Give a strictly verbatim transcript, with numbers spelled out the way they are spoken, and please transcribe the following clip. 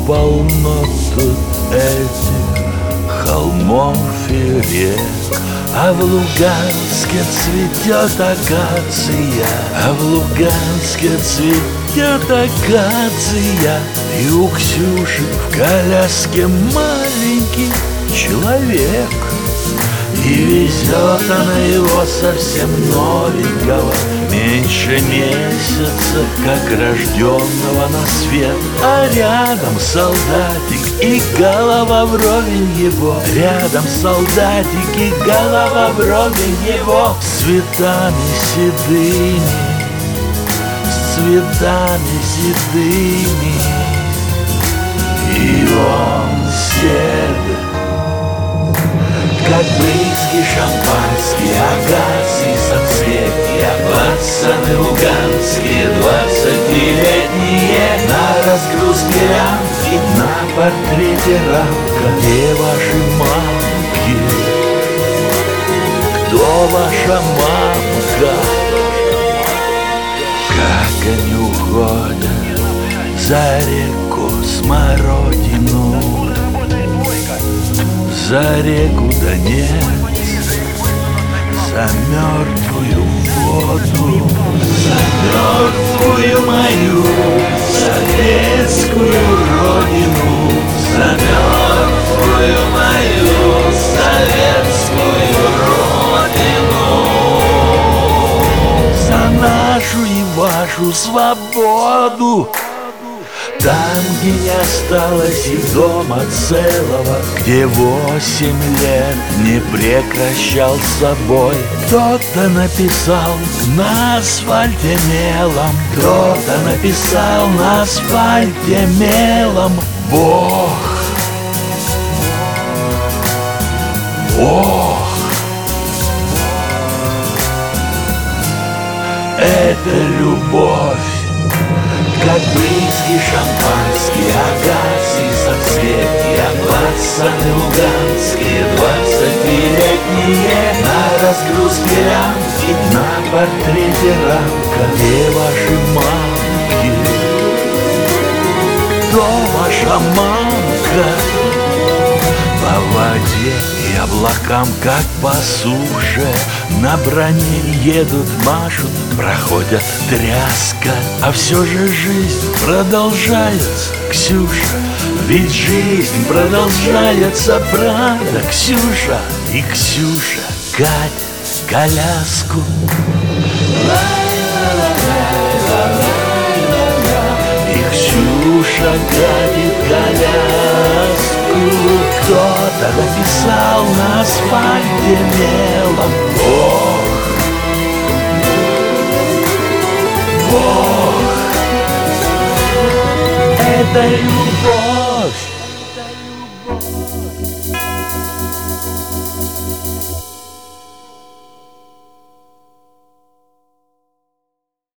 полно тут этих холмов и рек. А в Луганске цветет акация, а в Луганске цветет акация. И у Ксюши в коляске маленький человек, и везет она его совсем новенького, меньше месяца, как рожденного на свет. А рядом солдатик и голова вровень его, рядом солдатик и голова вровень его. С цветами седыми, с цветами седыми, и он сед, как брызги шампанские, акации, соцветия. Пацаны луганские, двадцатилетние, на разгрузке рамки, на портрете рамка. Где ваши мамки? Кто ваша мамка? Как они уходят за реку Смородину, за реку Донец, за мертвую воду, за мертвую мою советскую родину, за мертвую мою советскую родину, за нашу и вашу свободу. Там, где не осталось и дома целого, где восемь лет не прекращал с собой. Кто-то написал на асфальте мелом, кто-то написал на асфальте мелом: Бог, Бог. Это любовь, как брызги шампанские, акации, соцветия. Пацаны луганские, двадцатилетние, на разгрузке рамки, на портрете рамка. Где ваши мамки? Кто ваша мамка? По воде и облакам, как по суше, на броне едут, машут, проходят тряска. А все же жизнь продолжается, Ксюша, ведь жизнь продолжается, правда, Ксюша? И Ксюша катит коляску. И Ксюша катит коляску. Кто-то написал на асфальте мелом: Бог, Бог. Это любовь.